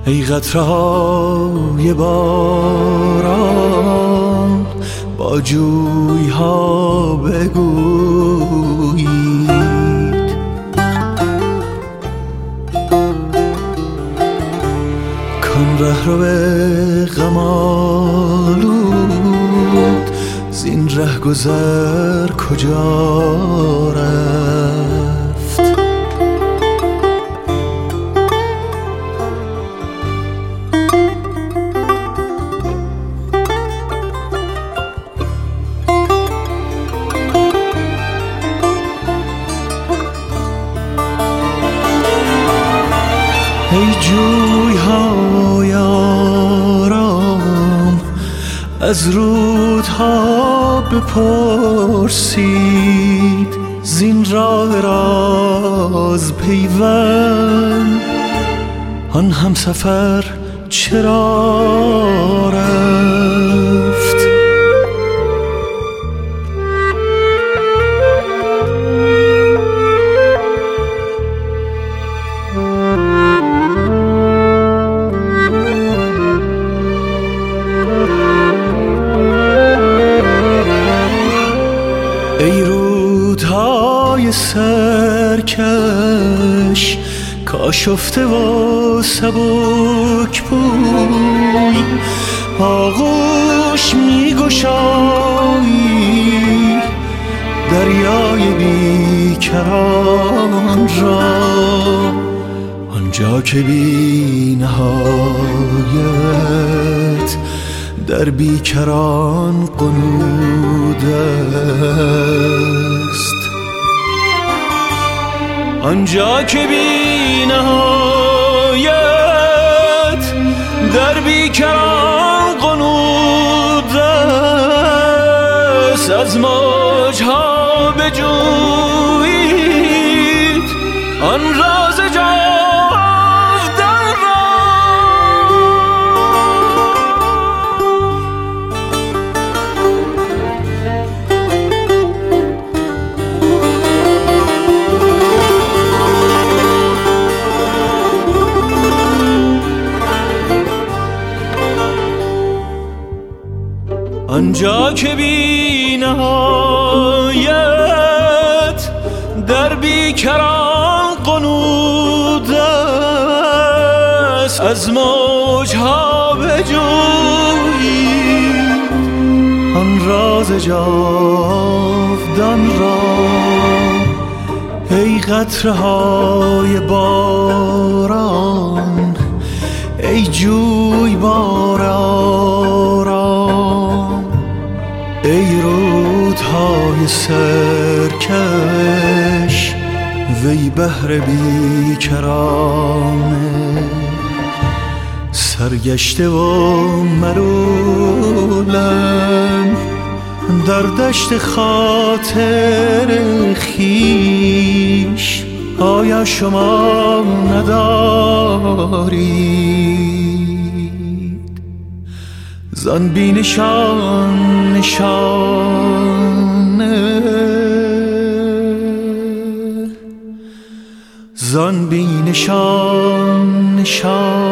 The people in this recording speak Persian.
ای قطره‌های باران با جوی‌ها بگویید کان رهرو غم آلود زین رهگذر کجا رفت؟ ای جوی‌های آرام از رودها بپرسید زین راه راز پیوند آن همسفر چرا رفت؟ ای رودهای سرکش کاشفته و سبک بوی آغوش می گشایی دریای بیکران را آنجا که بی نهایت در بیکران قنود است آنجا که بی نهایت در بیکران قنود است از موجها بجویید آن راز جاودان را آنجا که بی نهایت در بیکران قنود است از موجها بجویید آن راز جاودان را ای قطره‌های باران ای جویبار آرام ای رودهای سرکش وی بحر بیکرانه سرگشته و ملولم در دشت خاطر خویش آیا شما ندارید زان بی نشان نشانه زان بی نشان نشانه